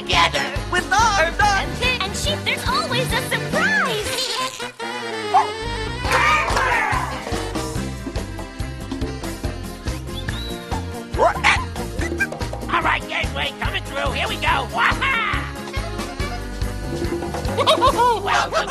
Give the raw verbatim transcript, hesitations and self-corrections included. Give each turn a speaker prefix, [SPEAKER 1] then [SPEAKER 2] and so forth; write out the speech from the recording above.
[SPEAKER 1] together.
[SPEAKER 2] With arms up.
[SPEAKER 3] And, pig and sheep, there's always a surprise.
[SPEAKER 1] All right, Gateway, coming through. Here we go. Waha! Welcome